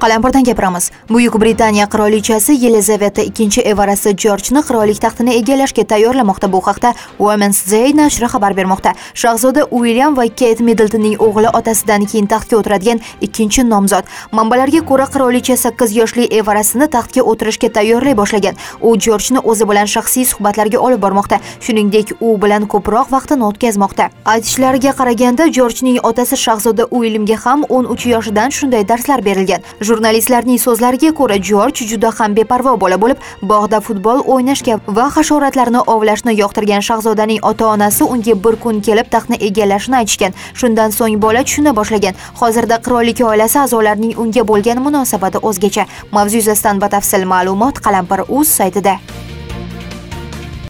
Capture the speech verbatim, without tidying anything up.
Qalampirdan gapiramiz. Buyuk Britaniya qirolichasi Yelizaveta ikkinchi evarasi Jorjni qirollik taxtini egallashga tayyorlamoqda. Bu haqda Women's Day nashri xabar bermoqda. Shahzoda William va Kate Middletonning o'g'li otasidan keyin taxtga o'tiradigan ikkinchi nomzod. Manbalarga ko'ra, qirolicha sakkiz yoshli evarasini taxtga o'tirishga tayyorlay boshlagan. U Jorjni o'zi bilan shaxsiy suhbatlarga olib bormoqda. Shuningdek, u bilan ko'proq vaqtini o'tkazmoqda. Aytishlariga qaraganda, Jorjning otasi Shahzoda Williamga ham o'n uch yoshidan shunday darslar berilgan. Jurnalistlarning so'zlariga ko'ra, Jorj juda ham beparvo bola bo'lib, bog'da futbol o'ynashga va hasharotlarni ovlashni yoqtirgan. Shahzodaning ota-onasi unga bir kun kelib taxtni egallashini aytishgan. Shundan so'ng bola tushuna boshlagan. Hozirda qirollik oilasi a'zolarining unga bo'lgan munosabati o'zgacha. Mavzu yuzasidan batafsil ma'lumot Qalampir.uz saytida.